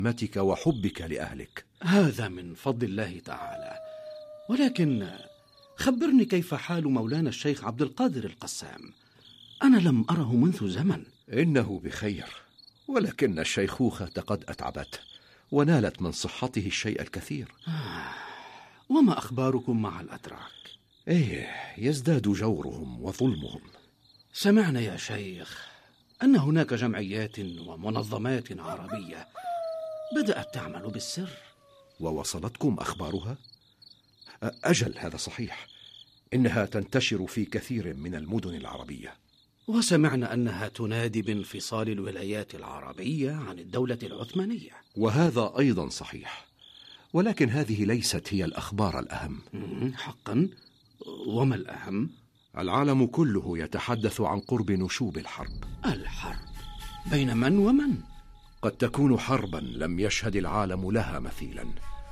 متك وحبك لأهلك. هذا من فضل الله تعالى. ولكن خبرني كيف حال مولانا الشيخ عبد القادر القسام؟ أنا لم أره منذ زمن. إنه بخير، ولكن الشيخوخة قد أتعبته، ونالت من صحته الشيء الكثير. وما أخباركم مع الأتراك؟ يزداد جورهم وظلمهم. سمعنا يا شيخ أن هناك جمعيات ومنظمات عربية بدأت تعمل بالسر. ووصلتكم أخبارها؟ أجل، هذا صحيح، إنها تنتشر في كثير من المدن العربية. وسمعنا أنها تنادي بانفصال الولايات العربية عن الدولة العثمانية. وهذا أيضا صحيح، ولكن هذه ليست هي الأخبار الأهم. حقا؟ وما الأهم؟ العالم كله يتحدث عن قرب نشوب الحرب. الحرب بين من ومن؟ قد تكون حربا لم يشهد العالم لها مثيلا،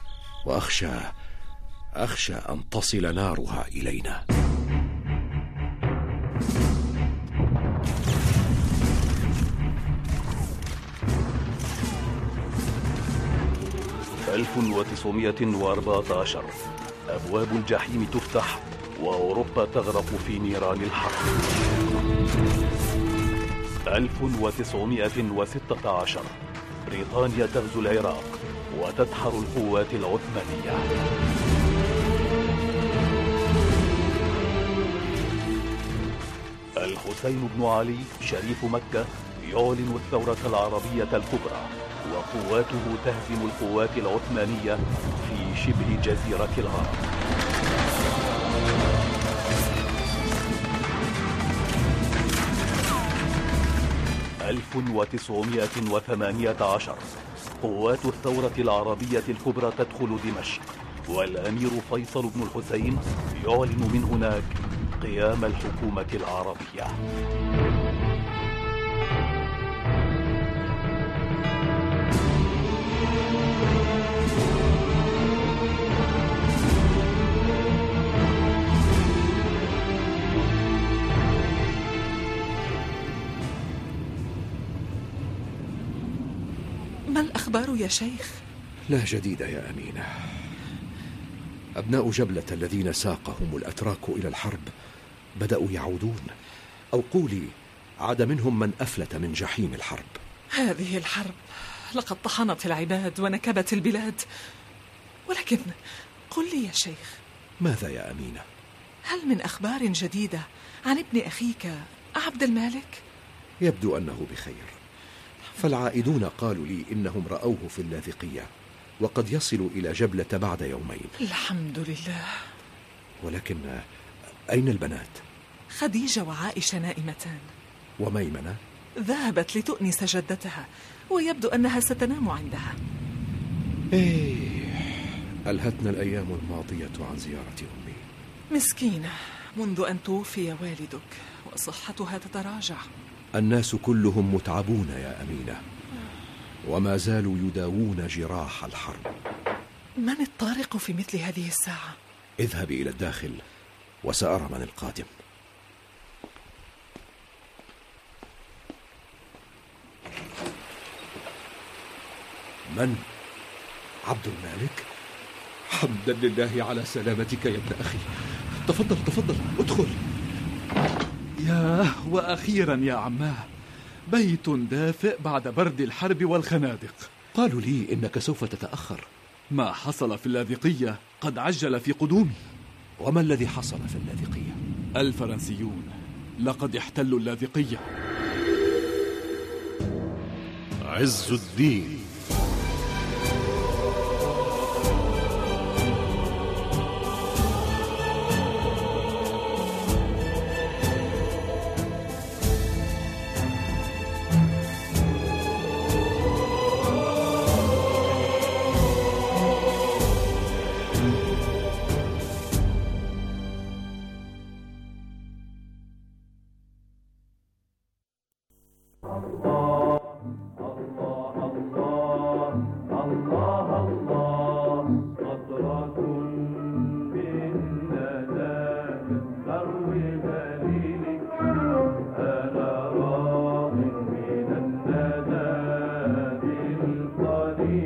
وأخشى أن تصل نارها إلينا. في 1914 أبواب الجحيم تفتح وأوروبا تغرق في نيران الحرب. 1916 بريطانيا تغزو العراق وتدحر القوات العثمانية. الحسين بن علي شريف مكة يعلن الثورة العربية الكبرى، وقواته تهزم القوات العثمانية في شبه جزيرة العرب. 1918 قوات الثورة العربية الكبرى تدخل دمشق، والأمير فيصل بن الحسين يعلن من هناك قيام الحكومة العربية. ما الأخبار يا شيخ؟ لا جديد يا أمينة. أبناء جبلة الذين ساقهم الأتراك إلى الحرب بدأوا يعودون، أو قولي عاد منهم من أفلت من جحيم الحرب. هذه الحرب لقد طحنت العباد ونكبت البلاد. ولكن قل لي يا شيخ، ماذا يا أمينة؟ هل من أخبار جديدة عن ابن أخيك عبد المالك؟ يبدو أنه بخير، فالعائدون قالوا لي إنهم رأوه في اللاذقية، وقد يصل إلى جبلة بعد يومين. الحمد لله. ولكن أين البنات؟ خديجة وعائشة نائمتان، وميمنة ذهبت لتؤنس جدتها، ويبدو أنها ستنام عندها. ألهتنا الأيام الماضية عن زيارة أمي. مسكينة، منذ أن توفي والدك وصحتها تتراجع. الناس كلهم متعبون يا أمينة، وما زالوا يداوون جراح الحرب. من الطارق في مثل هذه الساعة؟ اذهبي إلى الداخل وسأرى من القادم. من؟ عبد المالك؟ حمدا لله على سلامتك يا ابن أخي. تفضل تفضل، ادخل. ياه، وأخيرا يا عماه، بيت دافئ بعد برد الحرب والخنادق. قالوا لي إنك سوف تتأخر. ما حصل في اللاذقية قد عجل في قدومي. وما الذي حصل في اللاذقية؟ الفرنسيون لقد احتلوا اللاذقية. عز الدين.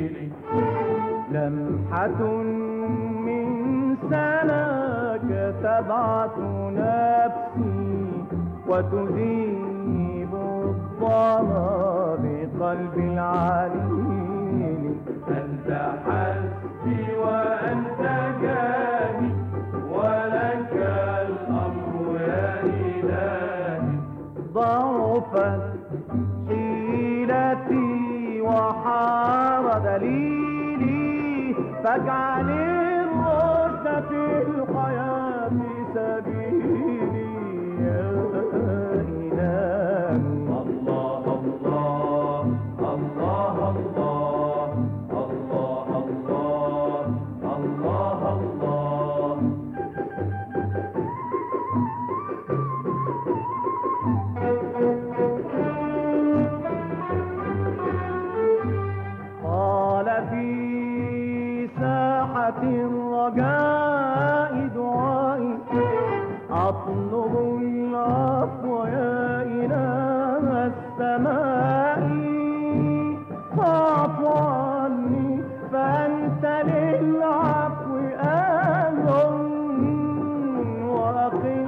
القليل لمحة من سناك تبعث نفسي وتذيب الظما بقلب العليل. أنت حسبي وأنت جاني ولك الأمر يا إلهي. ضعفت حيلتي وحار دليلي فاجعل الرشد في الحياة سبيلي يا إلهي. الله الله الله الله الله الله الله الله. قال في ساحة الرجاء دعائي أطلب العفو يا إله السماء. فاعف عني فأنت للعفو أهل وأقل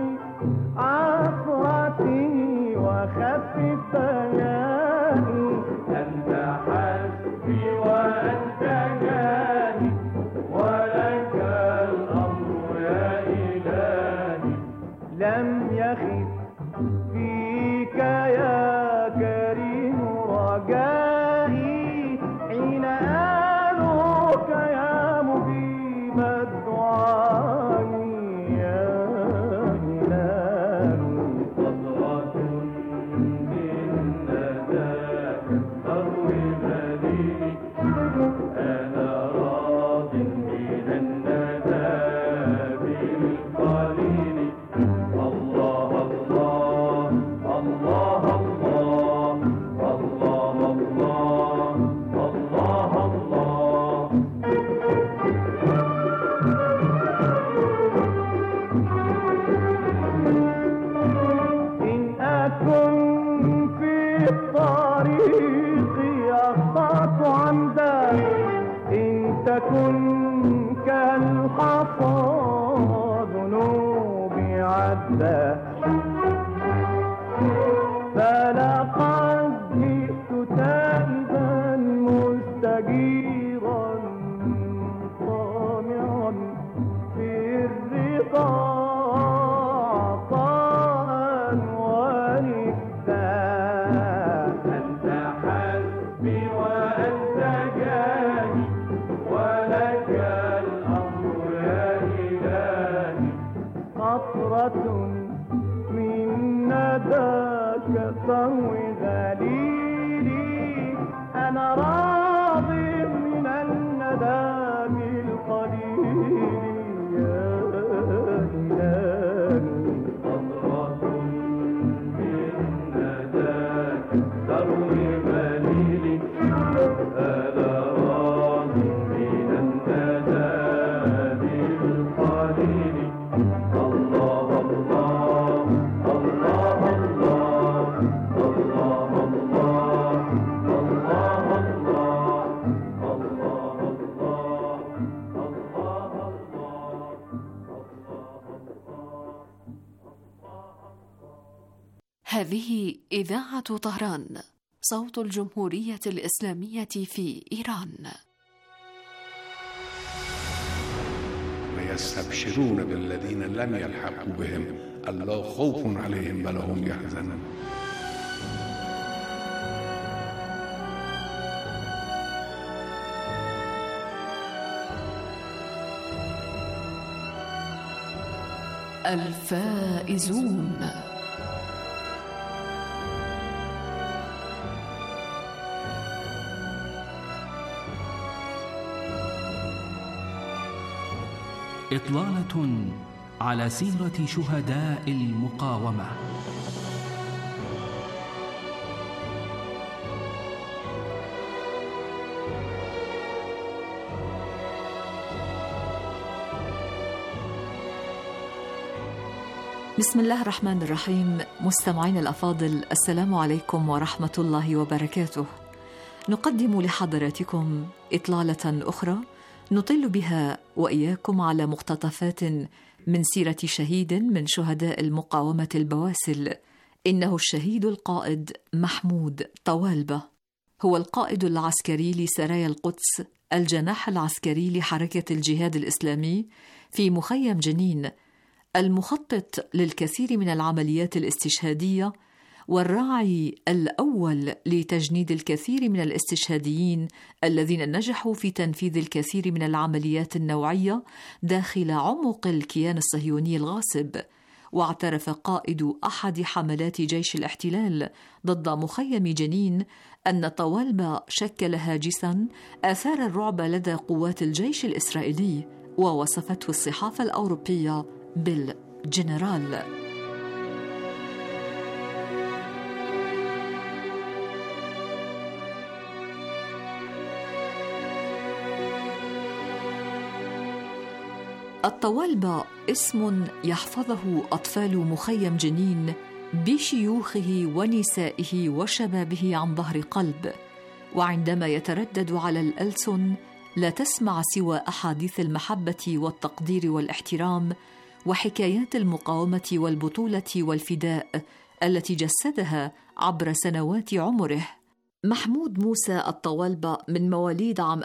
عثرتي وخفف بياني. أنت حسبي وأنت جاني ولك الأمر يا إلهي. لم يخف فيك يا كريم رجائي حين آلوك يا مجيب الدعاء يا إلهي. قطرة من نداك تروي دليلي أنا راض من الندى بالقليل. الله الله الله الله الله الله الله الله. إن أكن في الطريق أخطأت عمدا إن تكن كالحصى ذنوبي عدا فلقد جئت تائبا مستجيرا طامعا في الرضا عطاء ورفدا. أنت حسبي وأنت جاني ولك الأمر يا إلهي. قطرة من نداك تروي ذليلي أنا راض من الندى بالقليل يا إلهي. قطرة من نداك تروي ذليلي أنا راض من الندى بالقليل. الله الله الله الله الله هذه إذاعة طهران صوت الجمهورية الإسلامية في إيران. ويستبشرون بالذين لم يلحقوا بهم ألا خوف عليهم ولا هم يحزنون. الفائزون. إطلالة على سيرة شهداء المقاومة. بسم الله الرحمن الرحيم. مستمعين الأفاضل، السلام عليكم ورحمة الله وبركاته. نقدم لحضراتكم إطلالة أخرى نطل بها وإياكم على مقتطفات من سيرة شهيد من شهداء المقاومة البواسل. إنه الشهيد القائد محمود طوالبة، هو القائد العسكري لسرايا القدس، الجناح العسكري لحركة الجهاد الإسلامي في مخيم جنين، المخطط للكثير من العمليات الاستشهادية، والراعي الأول لتجنيد الكثير من الاستشهاديين الذين نجحوا في تنفيذ الكثير من العمليات النوعية داخل عمق الكيان الصهيوني الغاصب. واعترف قائد أحد حملات جيش الاحتلال ضد مخيم جنين أن طوالبة شكل هاجساً آثار الرعب لدى قوات الجيش الإسرائيلي، ووصفته الصحافة الأوروبية بالجنرال. الطوالبة اسم يحفظه أطفال مخيم جنين بشيوخه ونسائه وشبابه عن ظهر قلب، وعندما يتردد على الألسن لا تسمع سوى أحاديث المحبة والتقدير والاحترام وحكايات المقاومة والبطولة والفداء التي جسدها عبر سنوات عمره. محمود موسى الطوالبة من مواليد عام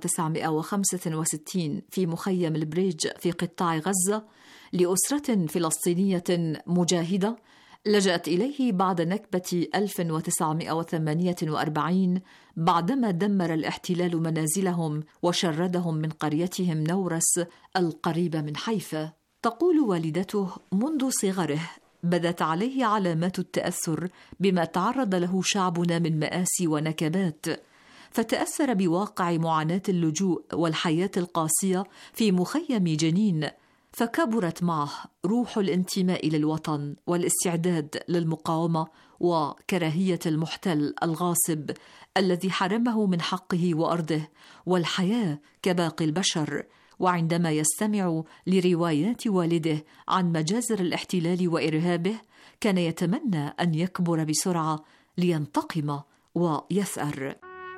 1965 في مخيم البريج في قطاع غزة لأسرة فلسطينية مجاهدة لجأت إليه بعد نكبة 1948 بعدما دمر الاحتلال منازلهم وشردهم من قريتهم نورس القريبة من حيفا. تقول والدته: منذ صغره بدت عليه علامات التأثر بما تعرض له شعبنا من مآسي ونكبات، فتأثر بواقع معاناة اللجوء والحياة القاسية في مخيم جنين، فكبرت معه روح الانتماء للوطن والاستعداد للمقاومة وكراهية المحتل الغاصب الذي حرمه من حقه وأرضه والحياة كباقي البشر. وعندما يستمع لروايات والده عن مجازر الاحتلال وإرهابه كان يتمنى أن يكبر بسرعة لينتقم ويثأر.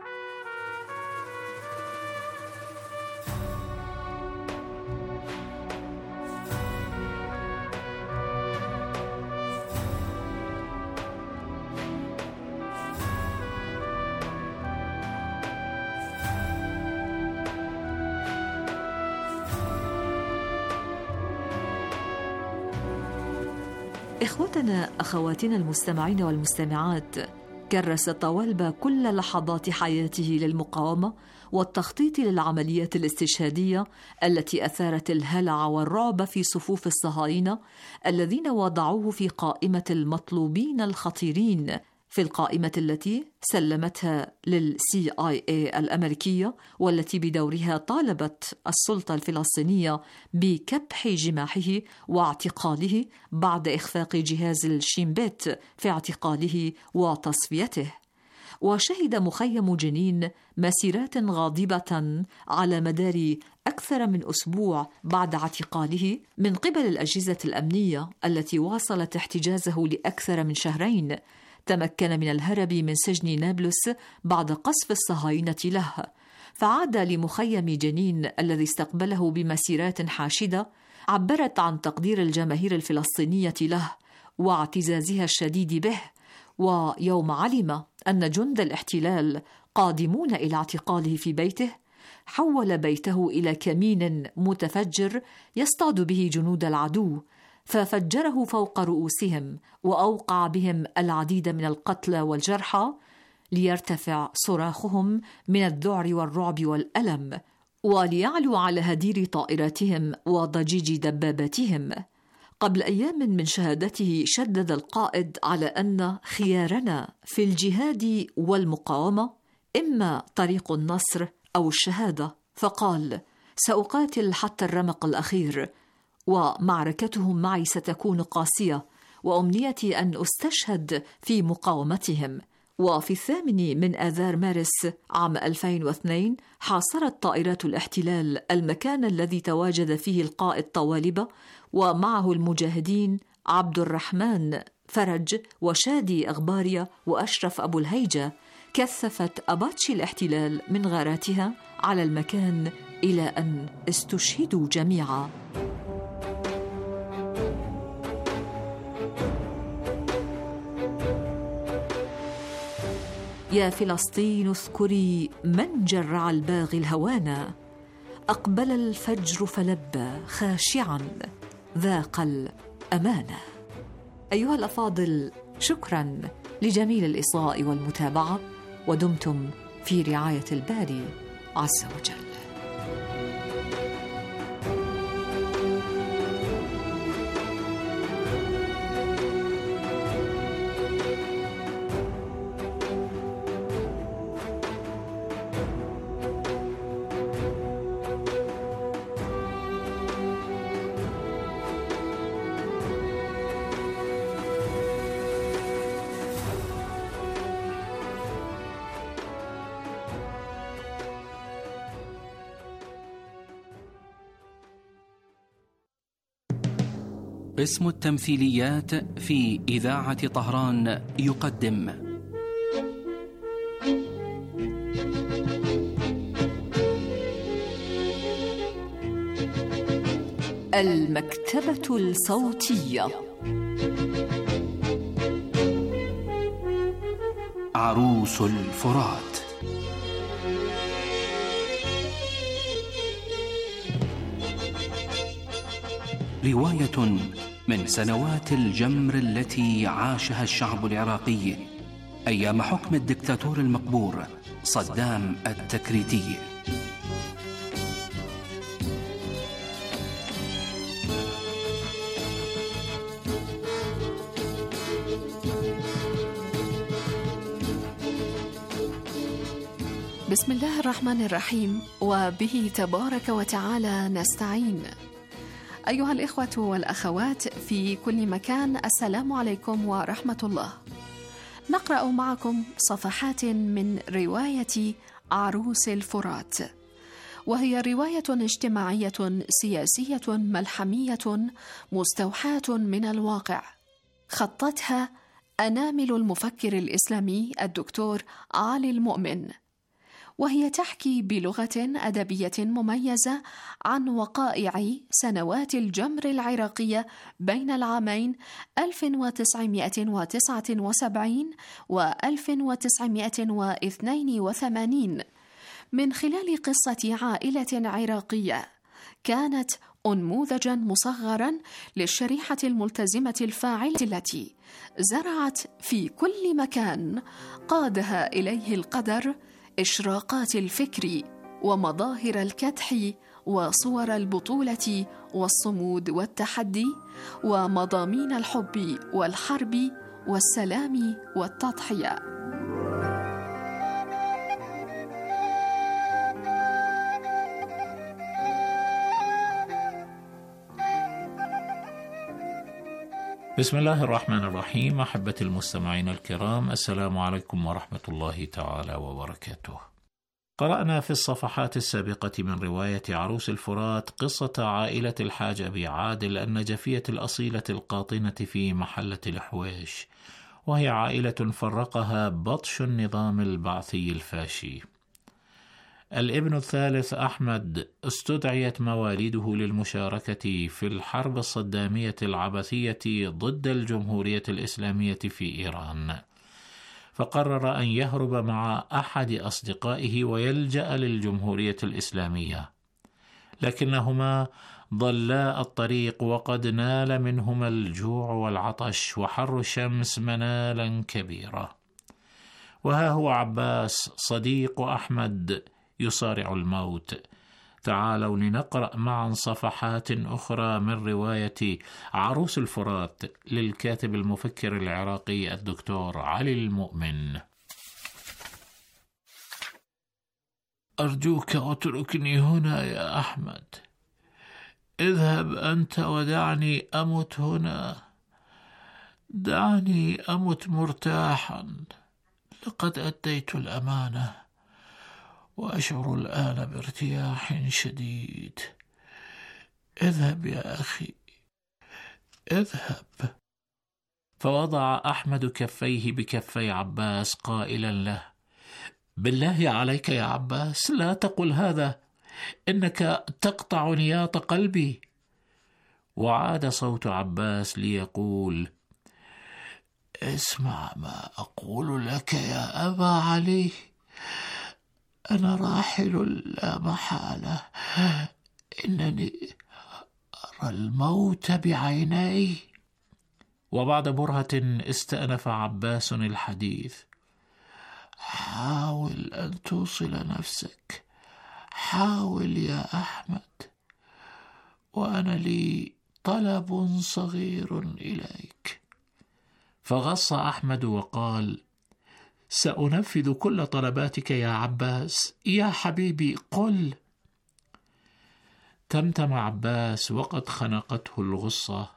إخوتنا أخواتنا المستمعين والمستمعات، كرس طوالبة كل لحظات حياته للمقاومة والتخطيط للعمليات الاستشهادية التي أثارت الهلع والرعب في صفوف الصهاينة الذين وضعوه في قائمة المطلوبين الخطيرين، في القائمة التي سلمتها للCIA الأمريكية، والتي بدورها طالبت السلطة الفلسطينية بكبح جماحه واعتقاله بعد إخفاق جهاز الشين بيت في اعتقاله وتصفيته. وشهد مخيم جنين مسيرات غاضبة على مدار أكثر من أسبوع بعد اعتقاله من قبل الأجهزة الأمنية التي واصلت احتجازه لأكثر من شهرين. تمكن من الهرب من سجن نابلس بعد قصف الصهاينة له، فعاد لمخيم جنين الذي استقبله بمسيرات حاشدة عبرت عن تقدير الجماهير الفلسطينية له واعتزازها الشديد به. ويوم علم أن جند الاحتلال قادمون إلى اعتقاله في بيته حول بيته إلى كمين متفجر يصطاد به جنود العدو، ففجره فوق رؤوسهم وأوقع بهم العديد من القتلى والجرحى ليرتفع صراخهم من الذعر والرعب والألم وليعلو على هدير طائراتهم وضجيج دباباتهم. قبل أيام من شهادته شدد القائد على أن خيارنا في الجهاد والمقاومة إما طريق النصر أو الشهادة، فقال: سأقاتل حتى الرمق الأخير، ومعركتهم معي ستكون قاسية، وأمنيتي أن أستشهد في مقاومتهم. وفي 8 من آذار مارس عام 2002 حاصرت طائرات الاحتلال المكان الذي تواجد فيه القائد طوالبة ومعه المجاهدين عبد الرحمن فرج وشادي أغبارية وأشرف أبو الهيجة كثفت أباتشي الاحتلال من غاراتها على المكان إلى أن استشهدوا جميعا. يا فلسطين اذكري من جرع الباغي الهوانا، أقبل الفجر فلبى خاشعا ذاق الأمانة. أيها الأفاضل، شكرا لجميل الإصغاء والمتابعة، ودمتم في رعاية الباري عز وجل. قسم التمثيليات في إذاعة طهران يقدم المكتبة الصوتية. عروس الفرات. رواية من سنوات الجمر التي عاشها الشعب العراقي أيام حكم الدكتاتور المقبور صدام التكريتي. بسم الله الرحمن الرحيم، وبه تبارك وتعالى نستعين. أيها الإخوة والأخوات في كل مكان، السلام عليكم ورحمة الله. نقرأ معكم صفحات من رواية عروس الفرات، وهي رواية اجتماعية سياسية ملحمية مستوحاة من الواقع، خطتها أنامل المفكر الإسلامي الدكتور علي المؤمن، وهي تحكي بلغة أدبية مميزة عن وقائع سنوات الجمر العراقية بين العامين 1979 و 1982 من خلال قصة عائلة عراقية كانت أنموذجا مصغرا للشريحة الملتزمة الفاعلة التي زرعت في كل مكان قادها إليه القدر إشراقات الفكر ومظاهر الكدح وصور البطولة والصمود والتحدي ومضامين الحب والحرب والسلام والتضحية. بسم الله الرحمن الرحيم. أحبتي المستمعين الكرام، السلام عليكم ورحمة الله تعالى وبركاته. قرأنا في الصفحات السابقة من رواية عروس الفرات قصة عائلة الحاج أبي عادل النجفية الأصيلة القاطنة في محلة الحويش، وهي عائلة فرقها بطش النظام البعثي الفاشي. الابن الثالث أحمد استدعيت مواليده للمشاركة في الحرب الصدامية العبثية ضد الجمهورية الإسلامية في إيران، فقرر أن يهرب مع أحد أصدقائه ويلجأ للجمهورية الإسلامية، لكنهما ضلا الطريق وقد نال منهما الجوع والعطش وحر الشمس منالا كبيرا. وها هو عباس صديق أحمد يصارع الموت. تعالوا لنقرأ معا صفحات أخرى من رواية عروس الفرات للكاتب المفكر العراقي الدكتور علي المؤمن. أرجوك اتركني هنا يا أحمد، اذهب أنت ودعني أمت هنا، دعني أمت مرتاحا، لقد أديت الأمانة وأشعر الآن بارتياح شديد. اذهب يا أخي، اذهب. فوضع أحمد كفيه بكفي عباس قائلا له: بالله عليك يا عباس لا تقل هذا، إنك تقطع نياط قلبي. وعاد صوت عباس ليقول: اسمع ما أقول لك يا أبا علي، أنا راحل لا محالة، إنني أرى الموت بعيني. وبعد برهة استأنف عباس الحديث: حاول أن توصل نفسك، حاول يا أحمد، وأنا لي طلب صغير إليك. فغص أحمد وقال: سأنفذ كل طلباتك يا عباس، يا حبيبي قل. تمتم عباس وقد خنقته الغصة: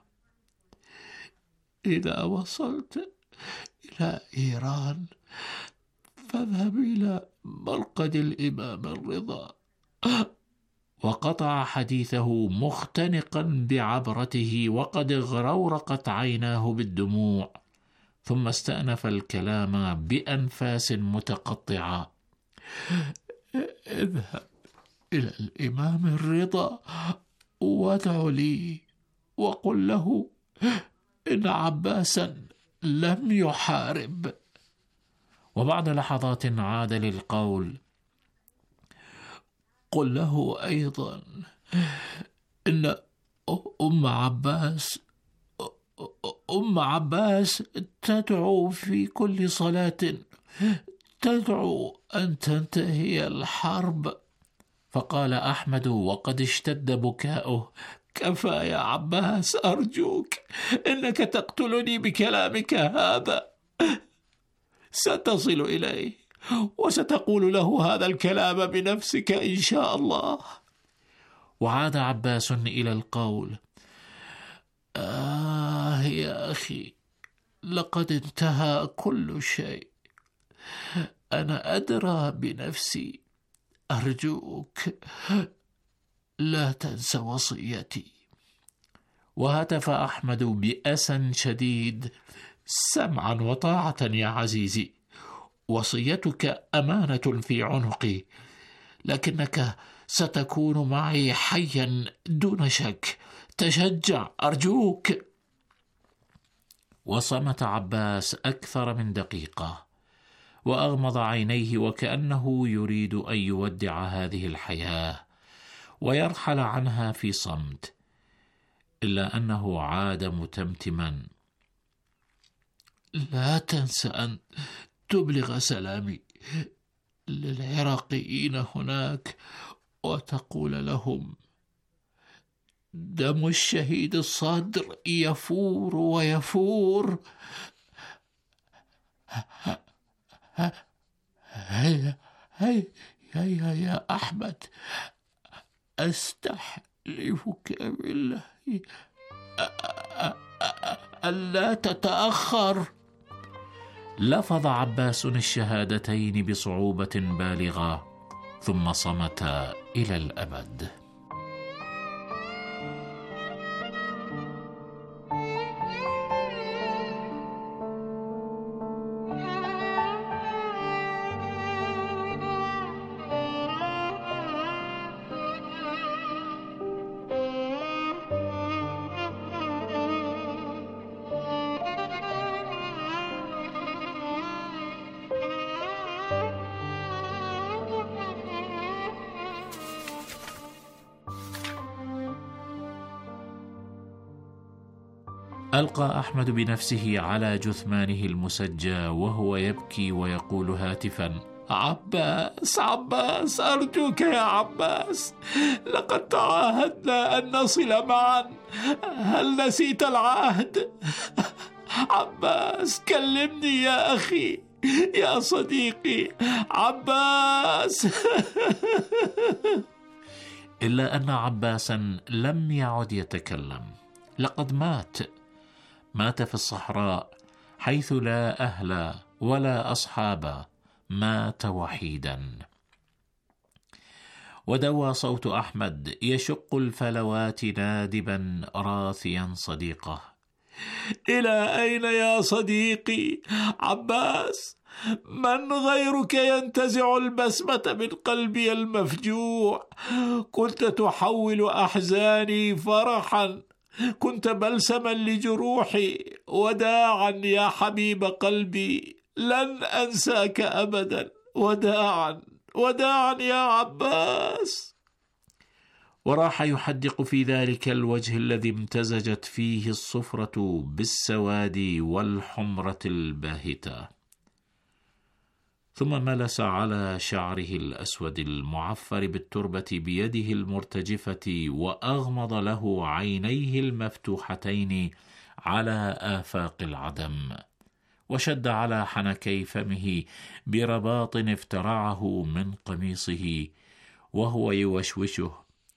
إذا وصلت إلى إيران فاذهب إلى مرقد الإمام الرضا. وقطع حديثه مختنقا بعبرته وقد غرورقت عيناه بالدموع، ثم استأنف الكلام بأنفاس متقطعة: اذهب إلى الإمام الرضا وادع لي وقل له إن عباسا لم يحارب. وبعد لحظات عاد للقول: قل له أيضا إن أم عباس تدعو في كل صلاة، تدعو أن تنتهي الحرب. فقال أحمد وقد اشتد بكاؤه: كفى يا عباس، أرجوك، إنك تقتلني بكلامك هذا. ستصل إليه وستقول له هذا الكلام بنفسك إن شاء الله. وعاد عباس إلى القول: يا أخي، لقد انتهى كل شيء، أنا أدرى بنفسي، أرجوك لا تنس وصيتي. وهتف أحمد بأسى شديد: سمعا وطاعة يا عزيزي، وصيتك أمانة في عنقي، لكنك ستكون معي حيا دون شك، تشجع أرجوك. وصمت عباس أكثر من دقيقة، وأغمض عينيه وكأنه يريد أن يودع هذه الحياة ويرحل عنها في صمت، إلا أنه عاد متمتما: لا تنس أن تبلغ سلامي للعراقيين هناك، وتقول لهم: دم الشهيد الصدر يفور ويفور. هيا يا أحمد، أستحلفك بالله ألا تتأخر. لفظ عباس الشهادتين بصعوبة بالغة، ثم صمت إلى الأبد. ألقى أحمد بنفسه على جثمانه المسجى وهو يبكي ويقول هاتفا: عباس، عباس، أرجوك يا عباس، لقد تعاهدنا أن نصل معا، هل نسيت العهد؟ عباس، كلمني يا أخي، يا صديقي عباس. إلا أن عباسا لم يعد يتكلم، لقد مات في الصحراء حيث لا أهل ولا أصحاب، مات وحيدا. ودوى صوت أحمد يشق الفلوات نادبا راثيا صديقه: إلى أين يا صديقي؟ عباس، من غيرك ينتزع البسمة من قلبي المفجوع؟ كنت تحول أحزاني فرحا، كنت بلسما لجروحي. وداعا يا حبيب قلبي، لن أنساك أبدا. وداعا وداعا يا عباس. وراح يحدق في ذلك الوجه الذي امتزجت فيه الصفرة بالسواد والحمرة الباهتة، ثم ملس على شعره الأسود المعفر بالتربة بيده المرتجفة، وأغمض له عينيه المفتوحتين على آفاق العدم، وشد على حنكي فمه برباط افترعه من قميصه وهو يوشوشه: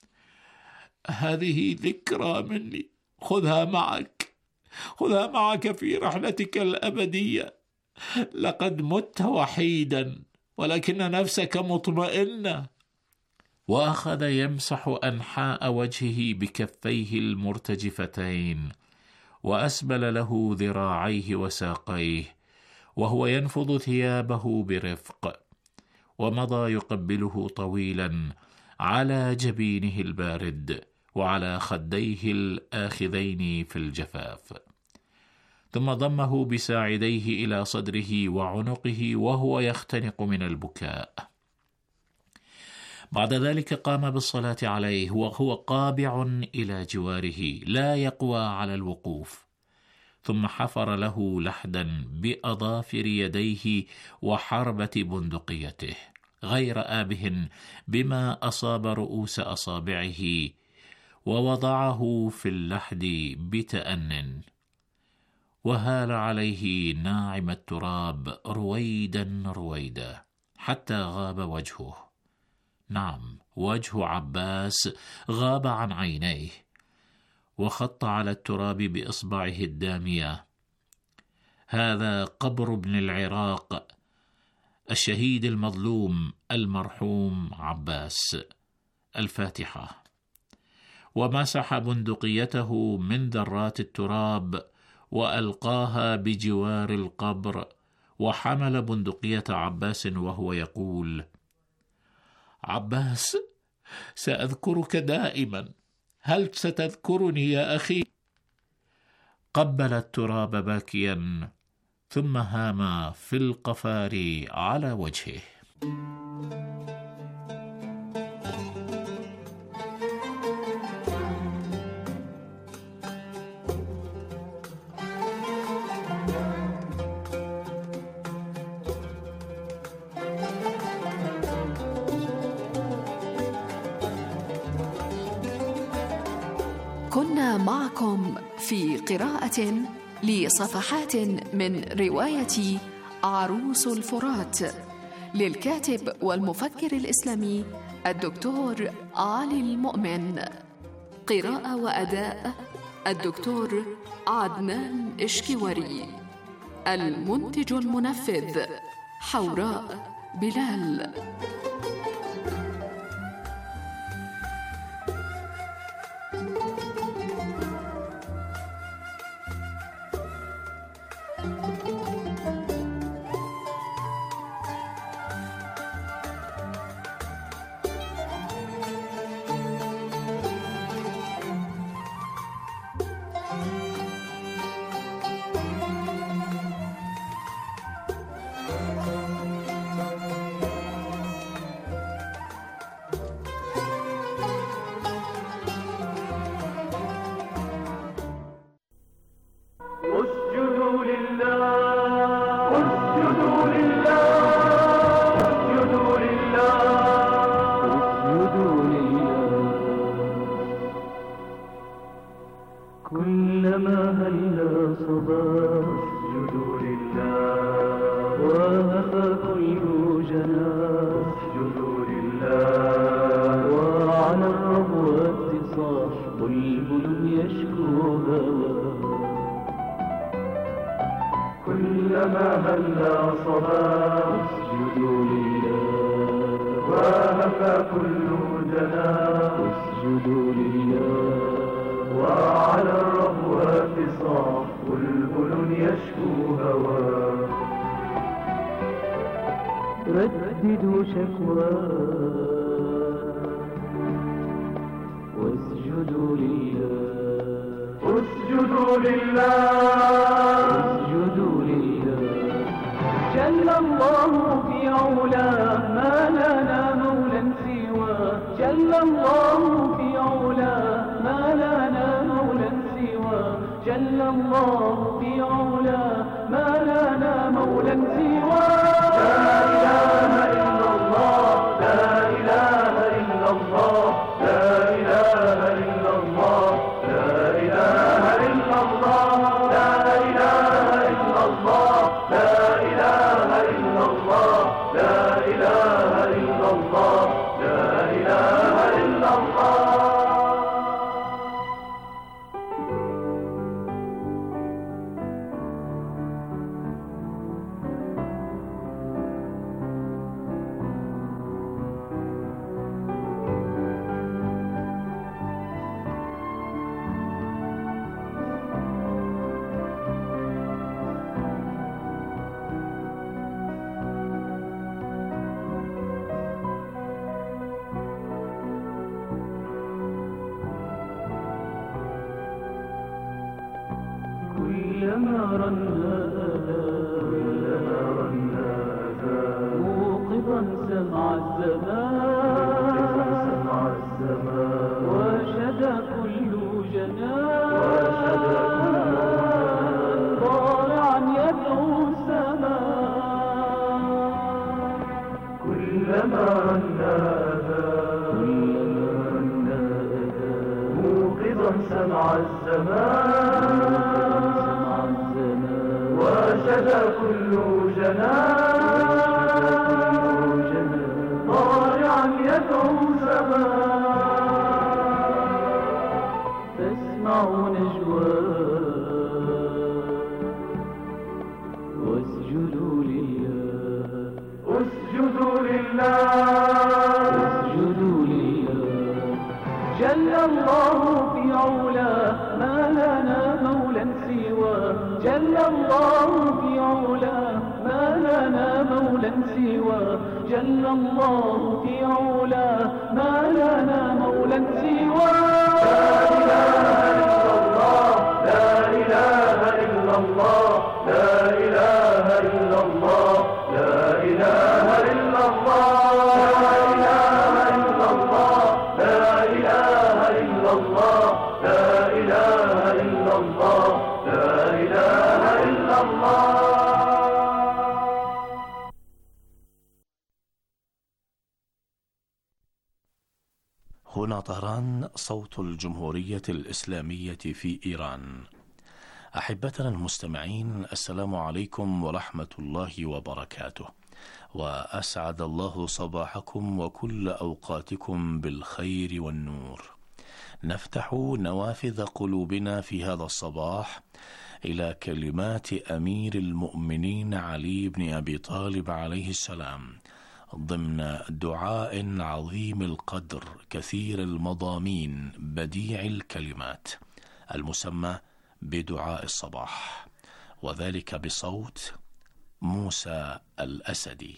هذه ذكرى مني، خذها معك في رحلتك الأبدية. لقد مت وحيدا ولكن نفسك مطمئنة. وأخذ يمسح أنحاء وجهه بكفيه المرتجفتين، وأسبل له ذراعيه وساقيه وهو ينفض ثيابه برفق، ومضى يقبله طويلا على جبينه البارد وعلى خديه الآخذين في الجفاف، ثم ضمه بساعديه إلى صدره وعنقه وهو يختنق من البكاء. بعد ذلك قام بالصلاة عليه وهو قابع إلى جواره لا يقوى على الوقوف، ثم حفر له لحدا بأظافر يديه وحربة بندقيته غير آبه بما أصاب رؤوس أصابعه، ووضعه في اللحد بتأن، وهال عليه ناعم التراب رويدا رويدا حتى غاب وجهه. نعم، وجه عباس غاب عن عينيه، وخط على التراب بإصبعه الدامية: هذا قبر ابن العراق الشهيد المظلوم المرحوم عباس. الفاتحة. ومسح بندقيته من ذرات التراب وألقاها بجوار القبر، وحمل بندقية عباس وهو يقول: عباس، سأذكرك دائما، هل ستذكرني يا أخي؟ قبل التراب باكيا، ثم هام في القفار على وجهه. كنا معكم في قراءة لصفحات من رواية عروس الفرات للكاتب والمفكر الإسلامي الدكتور علي المؤمن. قراءة وأداء الدكتور عدنان إشكواري. المنتج المنفذ حوراء بلال. رددوا شكواه واسجدوا لله اسجدوا لله اسجدوا لله جل الله في علاه ما لنا مولى سواه جل الله في علاه ما لنا مولى سواه جل الله في علاه ما لنا مولى سواه لا إله إلا الله لا إله إلا الله لا إله إلا الله لا إله إلا الله لا إله إلا الله لا إله إلا الله لا إله إلا الله لا إله إلا الله. كلما رنى موقظا سمع الزمان وشدى كل جنان ضارعا يدعو السماء كلما رنى موقظا سمع الزمان وشدى كل جنان ضارعا يدعو سماء تسمع نجواه واسجدوا لله اسجدوا لله اسجدوا لله جل الله في علاه ما لنا مولى سواه جل الله في علاه ما لنا مولى سواه جل الله في علاه ما لنا مولى سواه لا إله إلا الله لا إله إلا الله لا إله إلا الله لا إله إلا الله لا إله إلا الله لا إله إلا الله لا إله إلا الله. هنا طهران، صوت الجمهورية الإسلامية في إيران. أحبتنا المستمعين، السلام عليكم ورحمة الله وبركاته، وأسعد الله صباحكم وكل أوقاتكم بالخير والنور. نفتح نوافذ قلوبنا في هذا الصباح إلى كلمات أمير المؤمنين علي بن أبي طالب عليه السلام ضمن دعاء عظيم القدر كثير المضامين بديع الكلمات المسمى بدعاء الصباح، وذلك بصوت موسى الأسدي.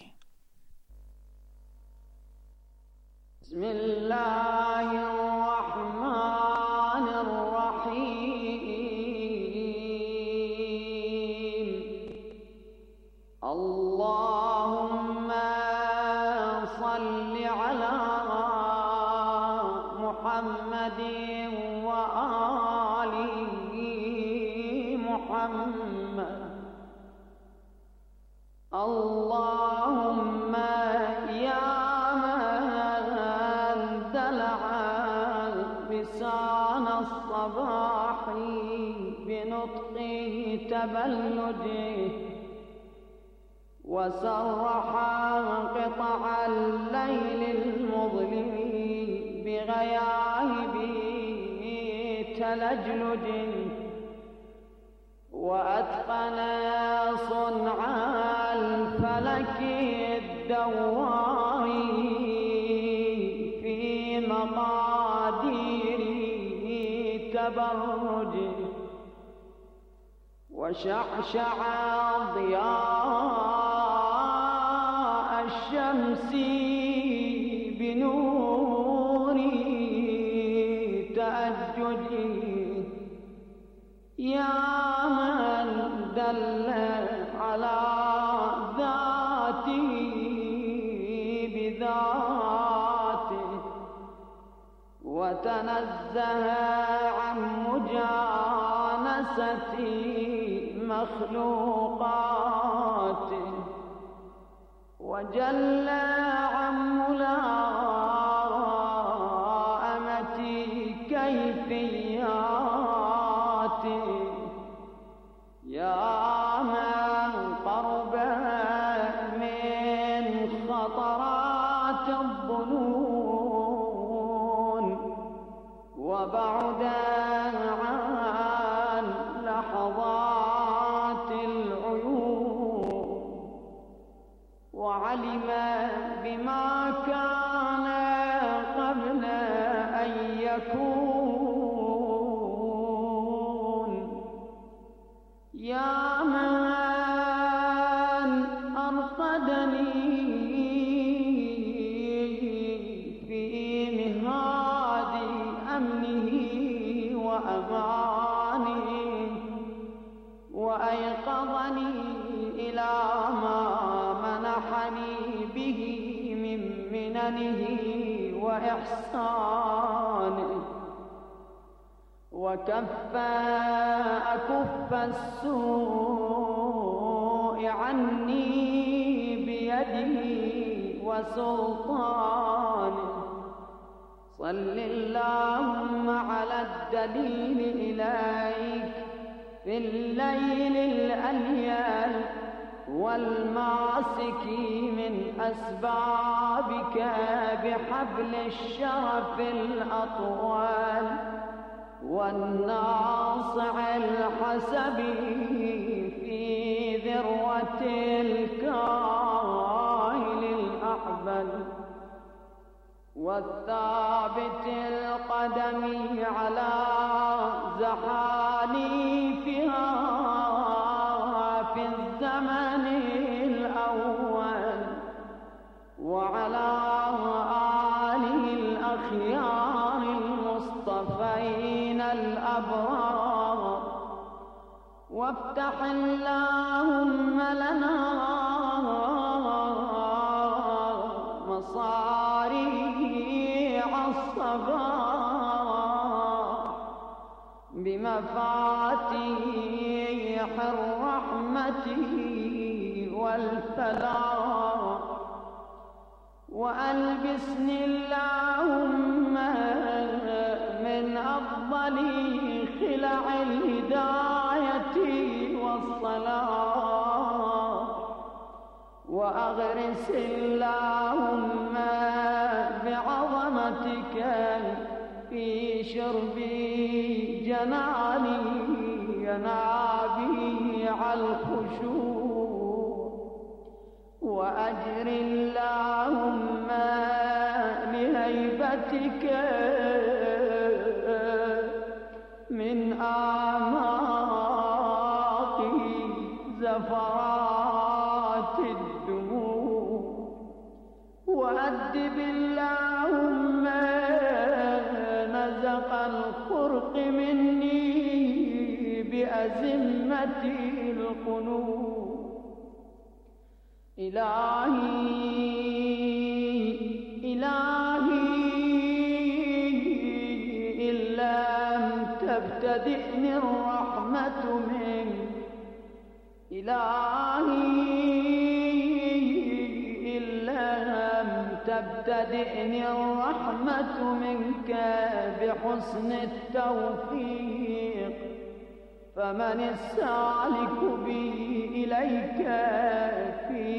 بسم الله الرحمن الرحيم. اللهم صل على محمد وآل محمد. اللهم يا من دلع لسان الصباح بنطق تبلده وسرح قطع الليل المظلم بغياهب تلجلج وأتقن صنع الفلك الدوار في مقادير تبرج وشعشع ضياء الشمس بنور تأججي يا من دل على ذاته بذاته وتنزه عن مجانسة مخلوقاته وجل عن ملائمة كيفياته يا من قرب من خطرات الظنون وبعد عن لحظات العيون وعلم بما كان قبل أن يكون يا من أرقدني في مهاد أمنه وأمانه وأيقظني إلى ما منحني به من مننه وإحسانه وكف أكف السوء عني بيده وسلطانه صل اللهم على الدليل إليك في الليل الأليل والماسك من أسبابك بحبل الشرف الأطول والناصع الحسبي في ذروة الكاهل الأحبل والثابت القدم على زحاليفها في الزمن الأول وعلى آله الأخيار المصطفين الأبرار وافتح اللهم لنا مصاريع الصباح بمفاتيح الرحمة والفلاح وألبسني اللهم من أفضل خلع الهداية والصلاح وأغرس اللهم بعظمتك في شرب جناني ينابيع الخشوع وأجر اللهم لهيبتك من أعماق زفرات الدموع وأدب اللهم نزق الخرق مني بأزمة القنوط إلهي إن لم تبتدئني الرحمة منك إلهي إن لم تبتدئني الرحمة منك بحسن التوفيق فمن السالك بي إليك في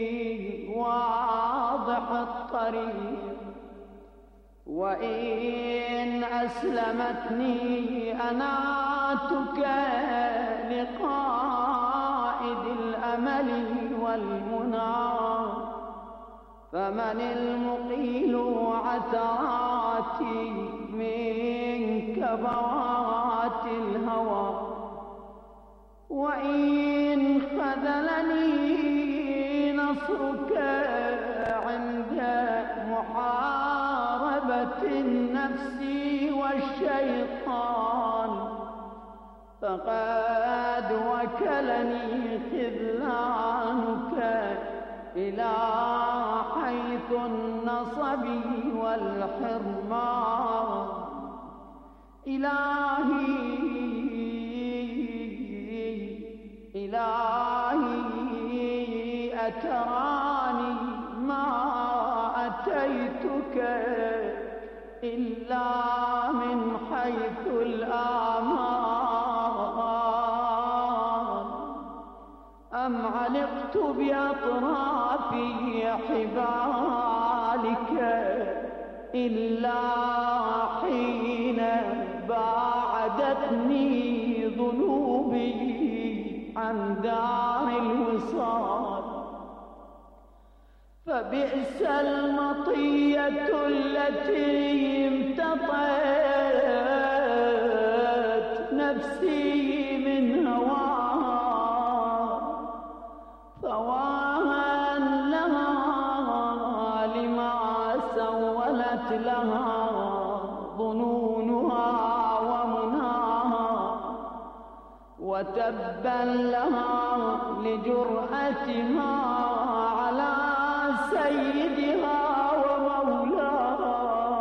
واضح الطريق وإن أسلمتني أناتك لقائد الأمل والمنى فمن المقيل عثراتي من كبوات الهوى وإن خذلني نصرك نفسي والشيطان، فقد وكلني خذلانك إلى حيث النصب والحرمان. إلهي أتراني ما أتيتك إلا من حيث الآمال، أم علقت بأطراف حبالك إلا حين باعدتني ذنوبي عن دار الوصال. فبئس المطية التي امتطت نفسي من هواها، فواها لها لما سولت لها ظنونها ومناها، وتبا لها لجرأتها على سيدها ومولاها.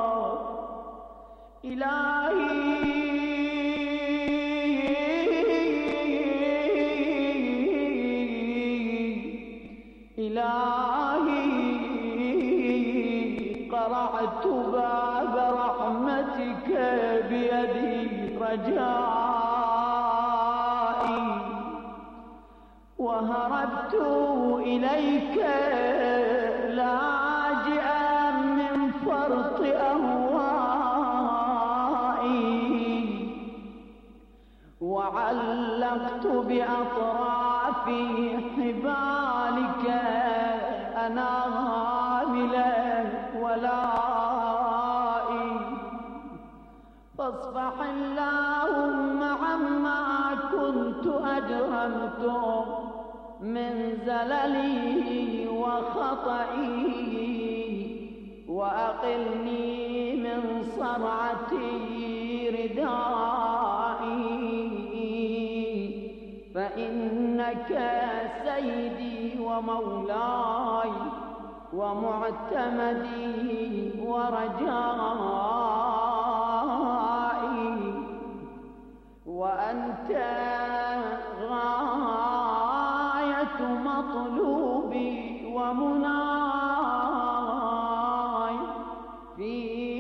إلهي قرعت باب رحمتك بيدي رجائي، وهربت إليك لاجئا من فرط أهوائي، وعلقت بأطراف حبالك أنامل ولائي. فاصفح اللهم عما كنت أجرمت من زللي وخطئي، وأقلني من صرعة ردائي، فإنك سيدي ومولاي ومعتمدي ورجائي، وأنت غاية مطلوبي ومناي في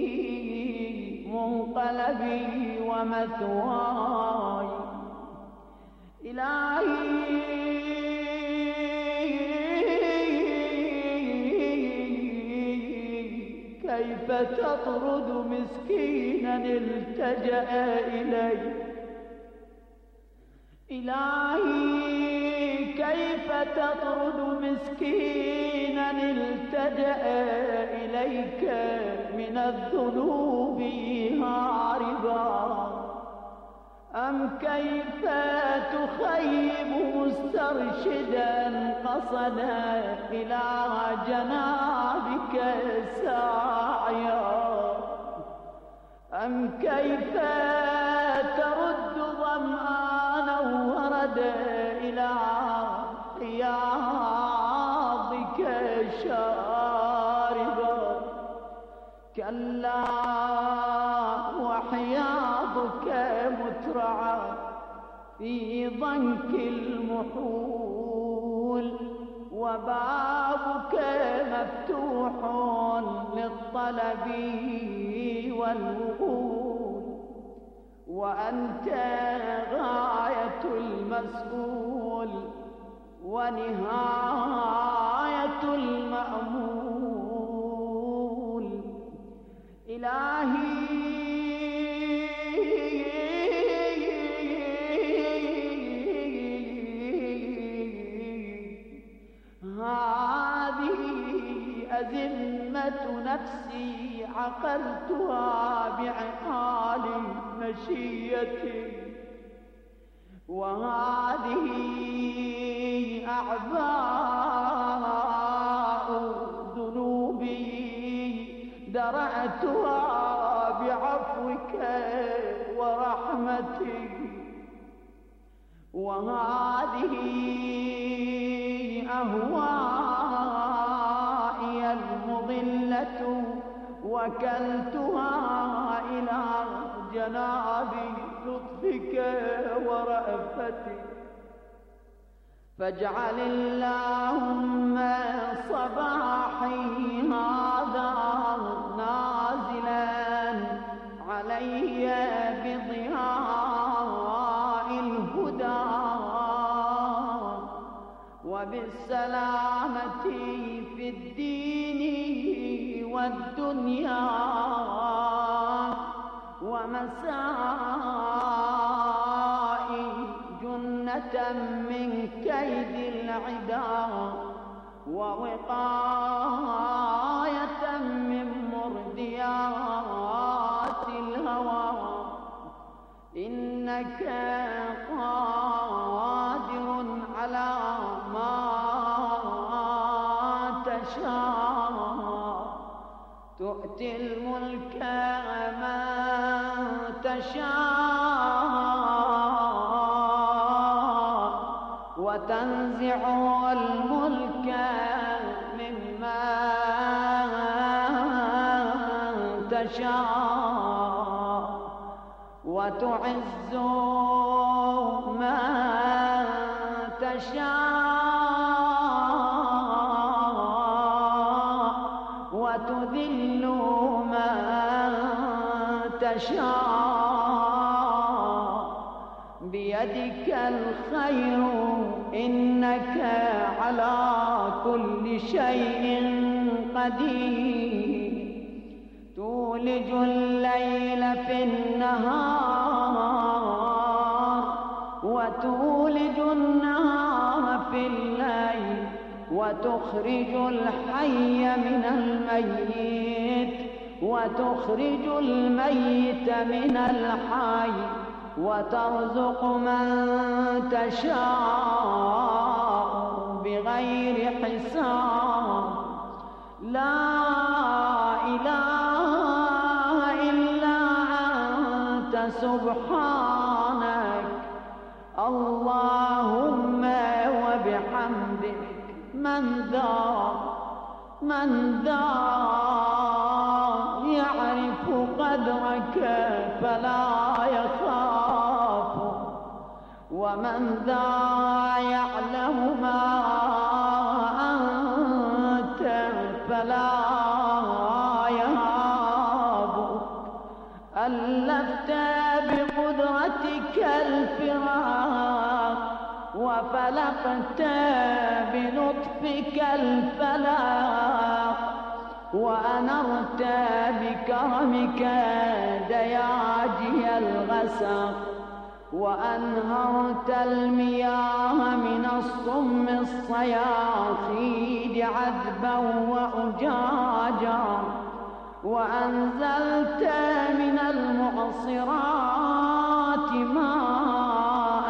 منقلبي ومثواي. كيف تطرد مسكينا التجأ إليك؟ إلهي كيف تطرد مسكينا التجأ إليك من الذنوب هاربا؟ أم كيف تخيب مسترشدا قصدا إلى جنابك ساعيا؟ أم كيف ترد ظمآنا وردا إلى حياضك شاربا؟ كلا وحياضك مترعى في ضنك المحول، وبابك مفتوح للطلب والوصول، وأنت غاية المسؤول ونهاية المأمول. إلهي هذه أزمة نفسي عقلتها بعقال مشيتي، وهذه أعباء ذنوبي درعتها فضلك ورحمتي، وهذه أهوائي المضلة وكلتها إلى جناب لطفك ورأفتك، فاجعل اللهم صباحي هذا نازلا علي بضياء الهدى وبالسلامة في الدين والدنيا، ومسائي جنة من كيد العدا، ووقاية من مرديات الهوى، إنك قادر على ما تشاء، تؤتي الملك من تشاء، وتنزع الملك ممن تشاء، وتعز من تشاء، وتذل من تشاء، بيدك الخير إنك على كل شيء قدير، تولج الليل في النهار، وتولج النهار في الليل، وتخرج الحي من الميت، وتخرج الميت من الحي، وترزق من تشاء بغير حساب. لا إله إلا أنت سبحانك، اللهم وبحمدك، من ذا يعرف قدرك فلا يخاف، ومن ذا يعلم ما أنت فلا يهاب، ألفت بقدرتك الفراق، وفلقت بلطفك الفلاق، وأنرت بكرمك دياجي الغسق، وأنهرت المياه من الصم الصياصيد عذبا وأجاجا، وأنزلت من المعصرات ماء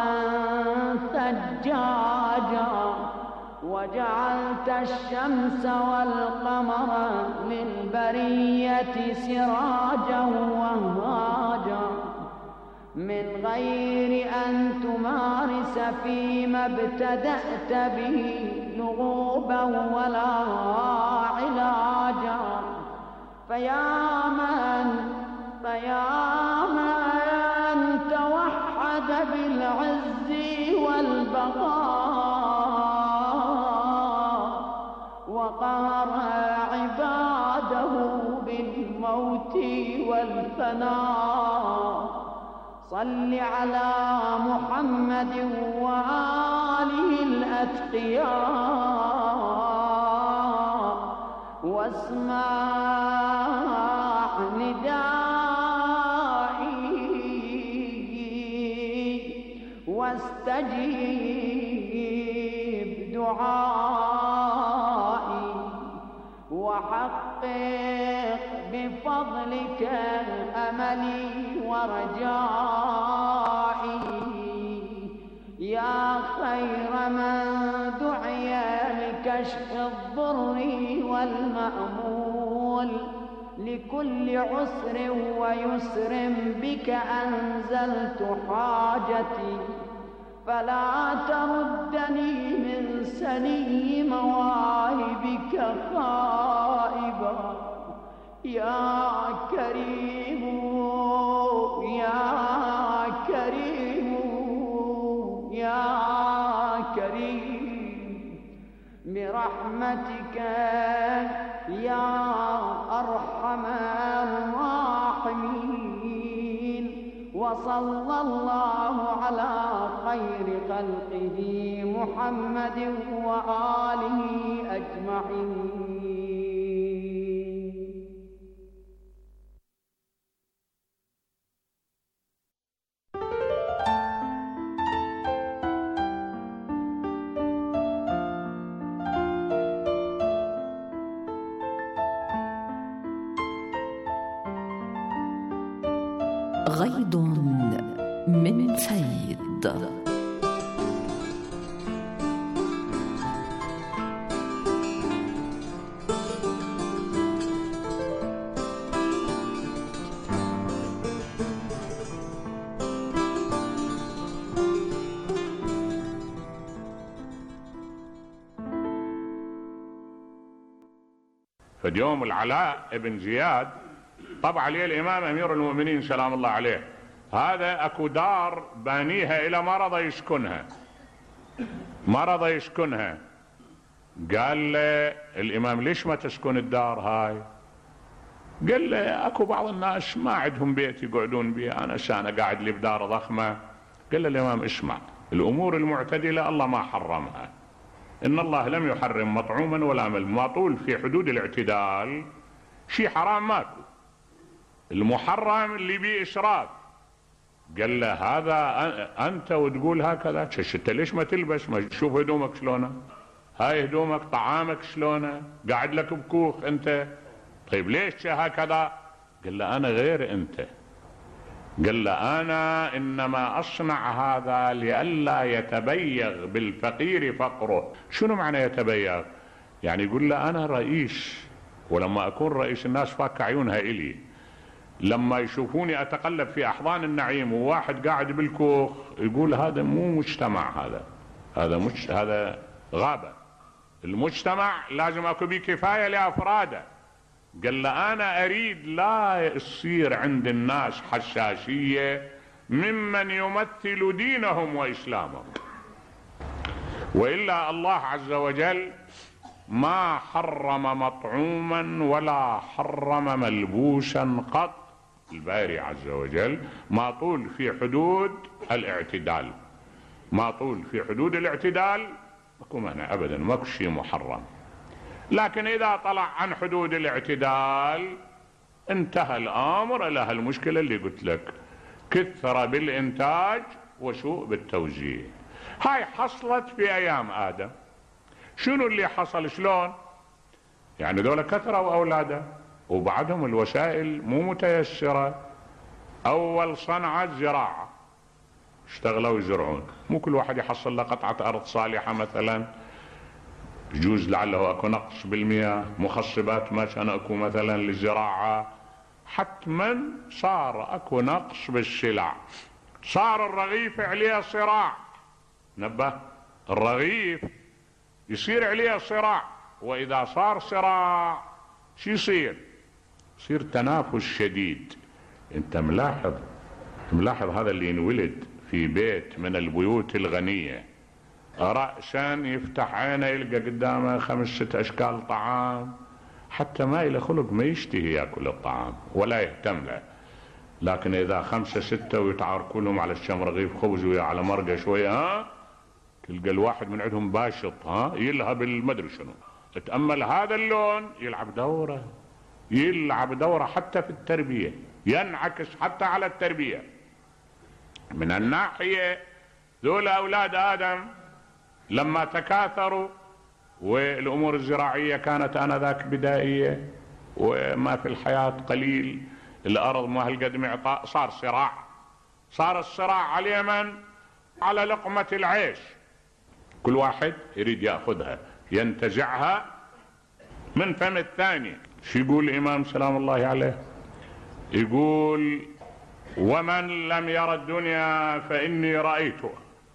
ثجاجا، وجعلت الشمس والقمر للبرية سراجا وهاجا، من غير أن تمارس فيما ابتدأت به لغوبا ولا علاجا، فيا من توحد بالعز والبقاء، وقهر عباده بالموت والفناء، صل على محمد وآله الأتقياء، واسمع ندائي، واستجيب دعائي، وحقق بفضلك أملي ورجائي، يا خير من دعي لكشف الضر والمأمول، لكل عسر ويسر بك أنزلت حاجتي فلا تردني من سني مواهبك خائبا يا كريم يا كريم يا كريم برحمتك يا أرحم الراحمين وصلى الله على خير خلقه محمد وآله أجمعين. غيض من فيض. فاليوم العلاء بن زياد طبع عليه الإمام أمير المؤمنين سلام الله عليه، هذا أكو دار بانيها إلى ما رضى يسكنها، ما رضى يسكنها. قال له الإمام ليش ما تسكن الدار هاي؟ قال له أكو بعض الناس ما عندهم بيت يقعدون به، أنا قاعد لي بدار ضخمة. قال له الإمام اسمع، الأمور المعتدلة الله ما حرمها، إن الله لم يحرم مطعوما ولا ما طول في حدود الاعتدال شيء حرام ماكو، المحرم اللي بيه إسراف. قال له هذا أنت وتقول هكذا؟ انت ليش ما تلبس؟ ما تشوف هدومك شلونه؟ هاي هدومك، طعامك شلونه؟ قاعد لك بكوخ أنت، طيب ليش هكذا؟ قال له أنا غير أنت. قال له أنا إنما أصنع هذا لئلا يتبيغ بالفقير فقره. شنو معنى يتبيغ؟ يعني يقول له أنا رئيس، ولما أكون رئيس الناس فاك عيونها إلي، لما يشوفوني أتقلب في أحضان النعيم وواحد قاعد بالكوخ يقول هذا مو مجتمع، هذا غابة. المجتمع لازم أكو بيه كفاية لأفراده. قال له أنا أريد لا يصير عند الناس حساسية ممن يمثل دينهم وإسلامهم، وإلا الله عز وجل ما حرم مطعوما ولا حرم ملبوسا قط. الباري عز وجل ما طول في حدود الاعتدال، ما طول في حدود الاعتدال ماكو مانع أبدا، ماكو شيء محرم. لكن إذا طلع عن حدود الاعتدال انتهى الأمر إلى هالمشكلة اللي قلت لك، كثرة بالإنتاج وسوء بالتوزيع. هاي حصلت في أيام آدم. شنو اللي حصل؟ شلون؟ يعني دولة كثروا أولاده وبعدهم الوسائل مو متيسرة. أول صنعة الزراعة، اشتغلوا يزرعون، مو كل واحد يحصل له قطعة أرض صالحة مثلا، يجوز لعله اكو نقص بالمياه، مخصبات ما كان اكو مثلا للزراعة، حتما صار اكو نقص بالسلع، صار الرغيف عليه صراع. نبه، الرغيف يصير عليه صراع، واذا صار صراع شو يصير؟ يصير تنافس شديد. انت ملاحظ هذا اللي ينولد في بيت من البيوت الغنية رأسا يفتح عينه يلقى قدامه 5-6 أشكال طعام، حتى ما إلى خلق ما يشتهي يأكل الطعام ولا يهتم له. لكن إذا 5-6 ويتعاركوا لهم على الشم رغيف خبز ويا على مرقة شوية، تلقى الواحد من عندهم باشط يلهب المدري شنو. تأمل هذا اللون يلعب دورة حتى في التربية، ينعكس حتى على التربية. من الناحية ذول أولاد آدم لما تكاثروا والأمور الزراعية كانت آنذاك بدائية وما في الحياة قليل، الأرض ما هالقد معطاء، صار الصراع على من؟ على لقمة العيش. كل واحد يريد يأخذها ينتزعها من فم الثاني. شو يقول الإمام سلام الله عليه؟ يقول: ومن لم ير الدنيا فإني رأيته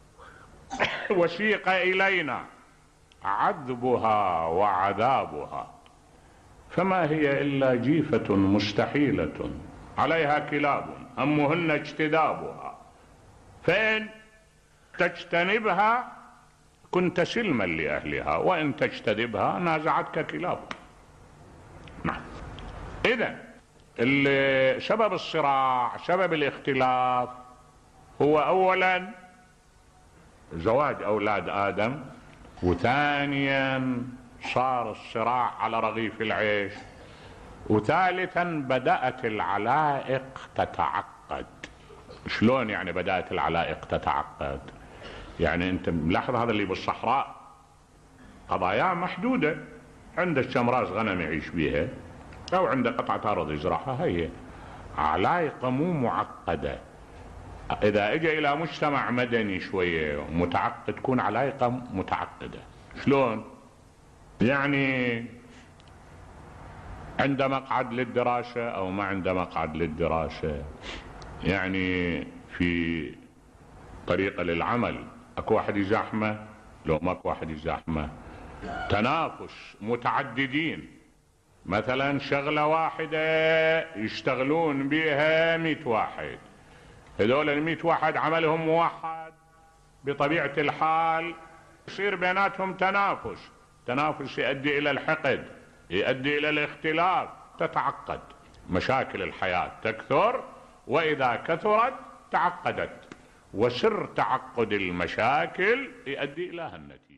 وسيق إلينا عذبها وعذابها، فما هي إلا جيفة مستحيلة عليها كلاب همهن اجتذابها، فإن تجتنبها كنت سلما لأهلها وإن تجتذبها نازعتك كلاب. نعم. إذن سبب الصراع، سبب الاختلاف، هو أولا زواج أولاد آدم، وثانيا صار الصراع على رغيف العيش، وثالثا بدأت العلائق تتعقد. شلون يعني بدأت العلائق تتعقد؟ يعني انت ملاحظ هذا اللي بالصحراء قضايا محدودة، عنده كم راس غنم يعيش بيها او عنده قطعة ارض يزرعها، هي علائق مو معقدة. اذا اجى الى مجتمع مدني شوية متعقد تكون علائق متعقدة. شلون؟ يعني عنده مقعد للدراسة او ما عنده مقعد للدراسة، يعني في طريقة للعمل اكو واحد يزاحمه لو ماكو واحد يزاحمه، تنافس متعددين، مثلا شغلة واحدة يشتغلون بها 100 واحد، هذول 100 واحد عملهم موحد، بطبيعة الحال يصير بيناتهم تنافس يؤدي الى الحقد، يؤدي الى الاختلاف، تتعقد مشاكل الحياة تكثر، واذا كثرت تعقدت، وسر تعقد المشاكل يؤدي الى هالنتيجة.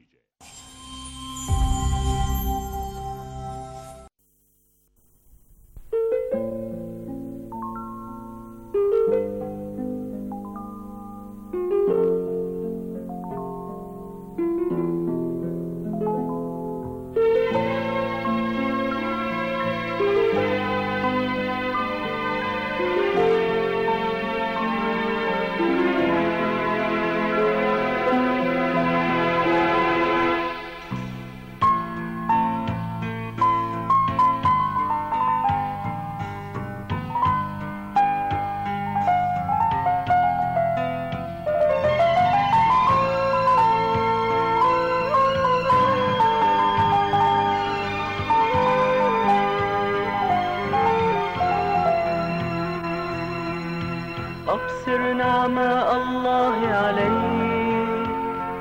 أبصر نعماء الله عليك،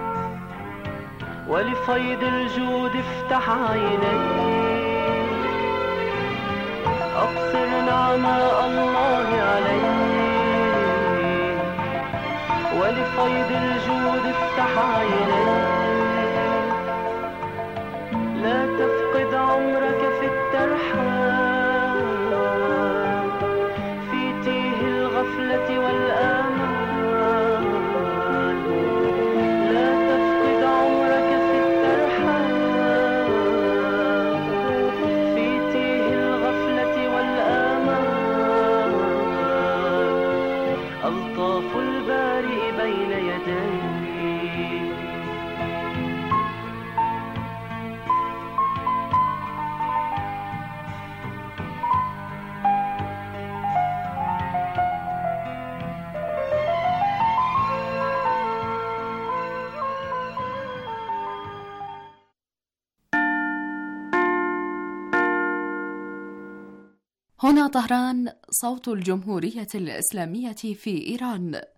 ولفيض الجود افتح عينيك. أبصر نعماء الله عليك، ولفيض الجود افتح عينيك. لا تفقد عمرك في الترحال، في تيه الغفلة والآمال. لا تفقد عمرك في الترحال، في تيه الغفلة والآمال. ألطاف البارئ بين يديك. هنا طهران، صوت الجمهورية الإسلامية في إيران.